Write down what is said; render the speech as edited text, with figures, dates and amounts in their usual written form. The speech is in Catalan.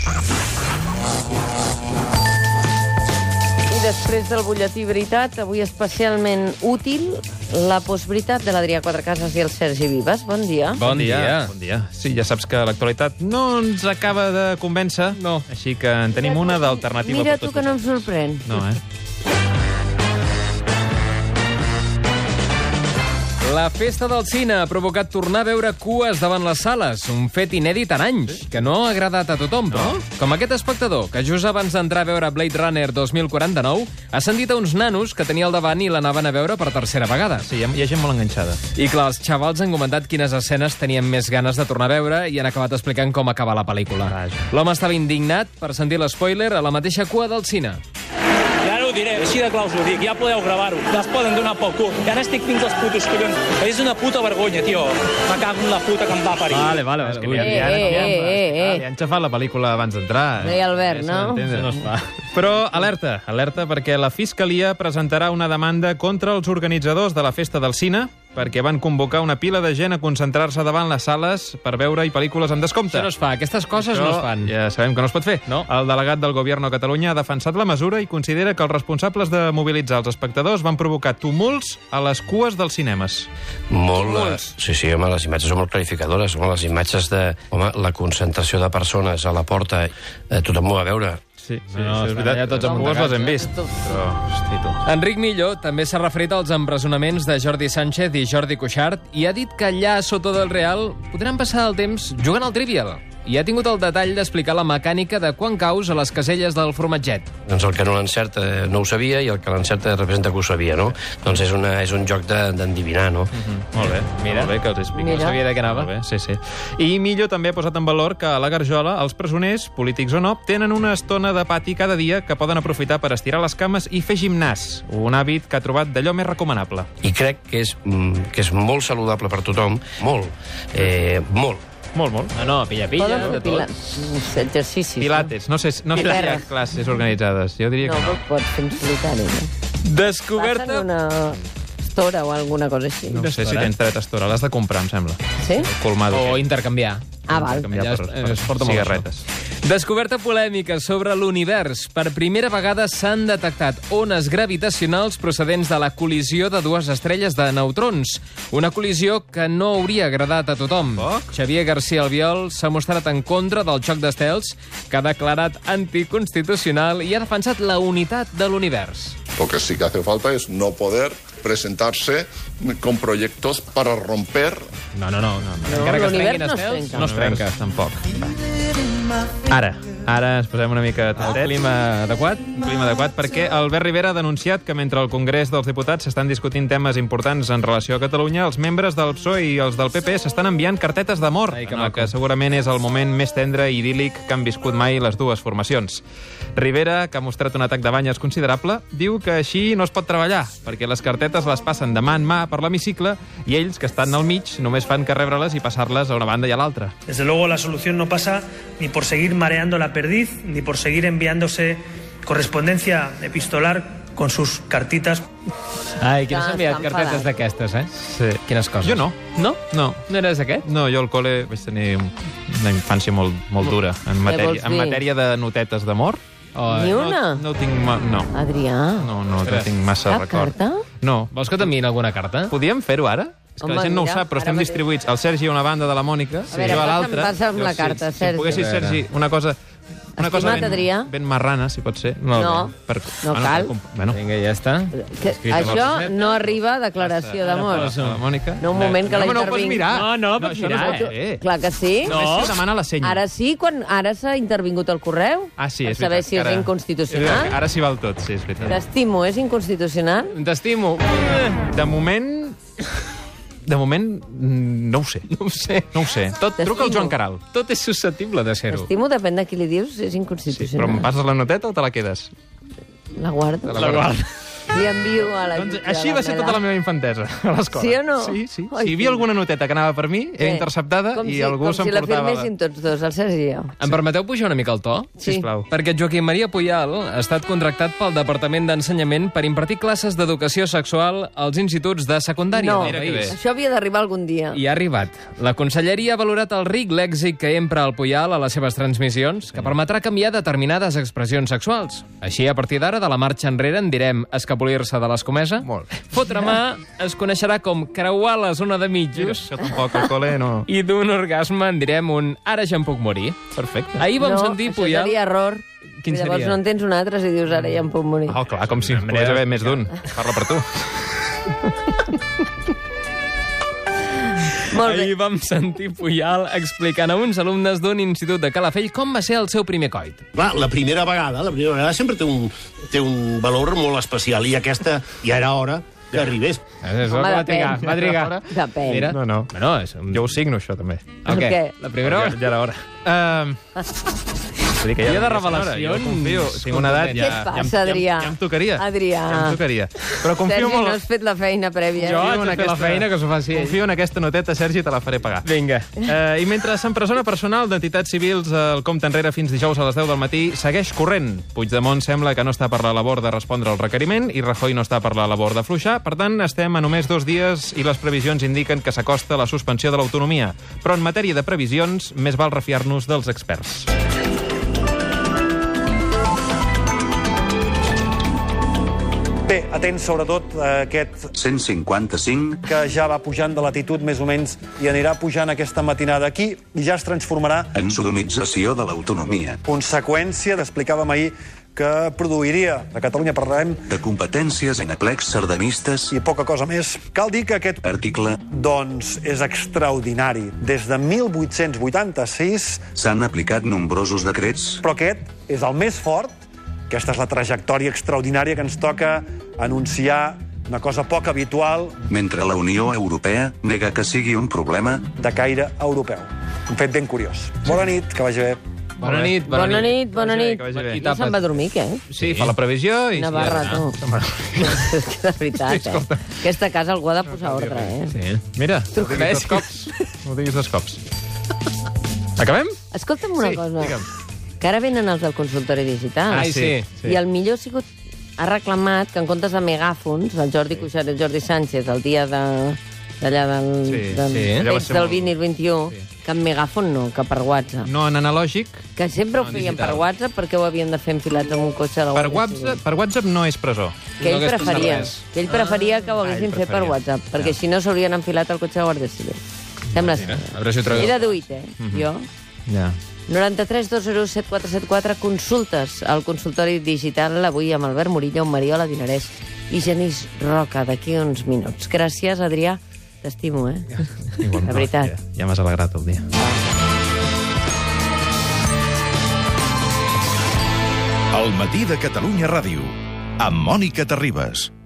I després del butlletí Veritat, avui especialment útil, la postveritat de l'Adrià Quatrecases i el Sergi Vives. Bon dia. Bon dia. Bon dia. Sí, ja saps que l'actualitat no ens acaba de convèncer, No. Així que en tenim una d'alternativa. Mira per tots tu que no em vosaltres. sorprèn. No, La festa del cine ha provocat tornar a veure cues davant les sales, un fet inèdit en anys, que no ha agradat a tothom, no? Com aquest espectador, que just abans d'entrar a veure Blade Runner 2049 ha sentit a uns nanos que tenia al davant i l'anaven a veure per tercera vegada. Sí, hi ha gent molt enganxada. I clar, els xavals han comentat quines escenes tenien més ganes de tornar a veure i han acabat explicant com acaba la pel·lícula. Vaja. L'home estava indignat per sentir l'espoiler a la mateixa cua del cine. I ara ho diré, així de claus ho dic, ja podeu gravar-ho. Ja es poden donar pel cul. Ja n'estic fins als putos collons. És una puta vergonya, tio. Me cago en la puta que em va parir. Vale. És que li han xafat la pel·lícula abans d'entrar. Deia Albert, no? No es fa. Però alerta, perquè la Fiscalia presentarà una demanda contra els organitzadors de la Festa del Cine perquè van convocar una pila de gent a concentrar-se davant les sales per veure-hi pel·lícules amb descompte. Això no es fa, aquestes coses no es fan. Ja sabem que no es pot fer. No. El delegat del Govern a Catalunya ha defensat la mesura i considera que els responsables de mobilitzar els espectadors van provocar tumults a les cues dels cinemes. Sí, home, les imatges són molt clarificadores. Home, les imatges de la concentració de persones a la porta, tothom ho va veure. Sí, No, això és veritat. allà tots Les cues les hem vist. Tots. Però, hosti, tu. Enric Millo també s'ha referit als empresonaments de Jordi Sánchez i Jordi Cuixart i ha dit que allà a Soto del Real podran passar el temps jugant al Trivial. I ha tingut el detall d'explicar la mecànica de quan caus a les caselles del formatget. Doncs el que no l'encerta no ho sabia i el que l'encerta representa que ho sabia, no? Doncs és un joc d'endevinar, no? Molt bé, Mira. molt bé que els expliqui. Mira. No sabia de què anava. Molt bé, sí. I Millo també ha posat en valor que a la Garjola els presoners, polítics o no, tenen una estona de pati cada dia que poden aprofitar per estirar les cames i fer gimnàs, un hàbit que ha trobat d'allò més recomanable. I crec que és molt saludable per tothom, molt. Molt. No, pilla-pilla, Poden de fer tot. exercicis. Pilates, no sé si hi ha Pilates. classes organitzades, jo diria que No, no. pots fer en solitari, no? Passen Descoberta... una estora o alguna cosa així. No sé si tens dret a estora, l'has de comprar, em sembla. Sí? Colmado. O intercanviar. Ah, val. Canviar Allà per es porta molt cigarretes. Descoberta polèmica sobre l'univers. Per primera vegada s'han detectat ones gravitacionals procedents de la col·lisió de dues estrelles de neutrons. Una col·lisió que no hauria agradat a tothom. Xavier García Albiol s'ha mostrat en contra del xoc d'estels, que ha declarat anticonstitucional i ha defensat la unitat de l'univers. Lo que sí que hace falta es no poder presentarse con proyectos para romper. No. Encara que es l'univers trenquin no es estels, trenca. no es trenca. Tampoc. Ara ens posem una mica El tendrets. clima adequat? Clima adequat, perquè Albert Rivera ha denunciat que mentre al Congrés dels Diputats s'estan discutint temes importants en relació a Catalunya, els membres del PSOE i els del PP s'estan enviant cartetes d'amor, Ai, que en el maco. que segurament és el moment més tendre i idíl·lic que han viscut mai les dues formacions. Rivera, que ha mostrat un atac de banyes considerable, diu que així no es pot treballar, perquè les cartetes les passen de mà en mà per l'hemicicle i ells, que estan al mig, només fan que rebre-les i passar-les a una banda i a l'altra. Desde luego la solución no pasa ni por seguir mareando la perdiz, ni por seguir enviándose correspondencia epistolar con sus cartitas. Ai, qui no Ah, s'ha enviat està cartetes enfadat. d'aquestes, eh? Sí. Quines coses. Jo no. No? No. No eres aquest? No, jo al col·le vaig tenir una infància molt dura en vols dir? matèria de notetes d'amor. Ni una? No tinc... No. Adrià, No tinc massa cap record. carta? No. Vols que t'enviïn alguna carta? Podíem fer-ho ara? És que Home, la gent no ho mira, sap, però ara estem mateix. distribuïts. El Sergi a una banda de la Mònica, veure, jo a l'altra. passa'm la Jo, carta, si Sergi. poguessis, Sergi, una cosa Estimat Adrià. ben marrana, si pot ser. No, no cal. Bueno, Vinga, ja està. Que Escrit amb això el no arriba a declaració d'amor. a la Mònica. No, un moment, que la No ho pots intervinc. mirar. No, pots això mirar, No es pot fer. Clar que sí. Només se demana la senya. Ara sí, quan ara s'ha intervingut el correu. Ah, sí, per és saber veritat. si és Ara- inconstitucional. Ara s'hi val tot, sí, és veritat. T'estimo, és inconstitucional? T'estimo. De moment, no ho sé. No ho sé. No ho sé. Truca al Joan Caral. Tot és susceptible de ser-ho. T'estimo, depèn de qui li dius, és Sí, però inconstitucional. em passes la noteta o te la quedes? La guardo. La guarda. Li envio a la... Doncs així va ser tota la meva infantesa a l'escola. Sí o no? Sí, sí. Ai, Si hi havia alguna noteta que anava per mi, era interceptada i algú Com si s'emportava... la firméssim tots dos, el Sergi i jo. Em permeteu pujar una mica el to? Sí. Sisplau. Perquè Joaquim Maria Puyal ha estat contractat pel Departament d'Ensenyament per impartir classes d'educació sexual als instituts de secundària No, del Mira que país. bé. això havia d'arribar algun dia. I ha arribat. La conselleria ha valorat el ric lèxic que empra el Puyal a les seves transmissions, que permetrà canviar determinades expressions sexuals. Així, a partir d'ara, de la marxa enrere en direm escapolir-se de l'escomesa, Molt bé. fotre mà es coneixerà com creuar la zona de mitjos, Això tampoc al col·le no... i d'un orgasme en direm un ara ja em puc morir. Perfecte. Ahir vam no, sentir això Puyal... seria error. Quin I llavors seria? no en tens un altre si dius ara ja em puc morir. Oh, clar, com si pogués haver més d'un. Parla per tu. Molt bé. Ahir vam sentir Puyal explicant a uns alumnes d'un institut de Calafell com va ser el seu primer coit. Clar, la primera vegada sempre té un valor molt especial, i aquesta ja era hora que arribés. Home, va depèn. trigar. Depèn. Mira. No. Bueno, és un... Jo ho signo, això, també. El què? què? La primera hora? Ja era hora. Vull dir que Dia de ja revelacions. Jo confio. Tinc una edat, Què et passa, Adrià? Ja em tocaria. Adrià. Ja em tocaria. Però confio Sergi, molt... no has fet la feina prèvia. Jo Confio haig en de fer la aquesta- feina, que s'ho faci ell. Confio en aquesta noteta, Sergi, te la faré pagar. Vinga. I mentre s'empresona personal d'entitats civils, el compte enrere fins dijous a les 10 del matí segueix corrent. Puigdemont sembla que no està per la labor de respondre al requeriment i Rajoy no està per la labor d'afluixar. Per tant, estem a només 2 dies i les previsions indiquen que s'acosta la suspensió de l'autonomia. Però en matèria de previsions, més val refiar-nos dels experts. Bé, atents sobretot a aquest 155. que ja va pujant de latitud més o menys i anirà pujant aquesta matinada aquí i ja es transformarà En sodomització de l'autonomia. conseqüència, explicàvem ahir, que produiria. A Catalunya parlarem De competències en aplecs sardanistes. i poca cosa més. Cal dir que aquest, Article. doncs, és extraordinari. Des de 1886, S'han aplicat nombrosos decrets. però aquest és el més fort. Aquesta és la trajectòria extraordinària que ens toca anunciar, una cosa poc habitual Mentre la Unió Europea nega que sigui un problema. de caire europeu. Un fet ben curiós. Bona nit, que vagi bé. Bona nit. Bona nit, bona nit. Que vagi bé. I Ja se'n va dormir, què? Sí, fa la previsió i... Una barra, ja tu. està. És que de veritat, Aquesta casa algú ha de posar ordre, Sí. Mira, ho diguis dos cops. Ho diguis dos cops. Acabem? Escolta'm una Sí, cosa. digue'm. Que ara venen els del consultori digital. Ai, sí. I el millor ha sigut... Ha reclamat que en comptes de megàfons, el Jordi Cuixart i el Jordi Sánchez, el dia d'allà del... Sí, del, sí, allò va ser del molt- 20 i el 21, que en megàfon no, que per WhatsApp. No en analògic. Que sempre ho No, feien digital. per WhatsApp perquè ho havien de fer enfilats en un cotxe de la Per Guàrdia Civil. WhatsApp no és presó. Que ell No hagués passat preferia, res. que ell preferia que ho haguessin ell fet per preferia. WhatsApp, perquè així no s'haurien enfilat al cotxe de la Guàrdia Civil. Sembla Mira, ser. a veure si ho trobeu. He deduït, jo. Ja. 93 201 7474, consultes al consultori digital, avui amb Albert Murillo, Mariola Dinarès i Genís Roca, d'aquí uns minuts. Gràcies, Adrià. T'estimo, Igualment. De veritat. Ja m'has alegrat el dia. El matí de Catalunya Ràdio, amb Mònica Terribas.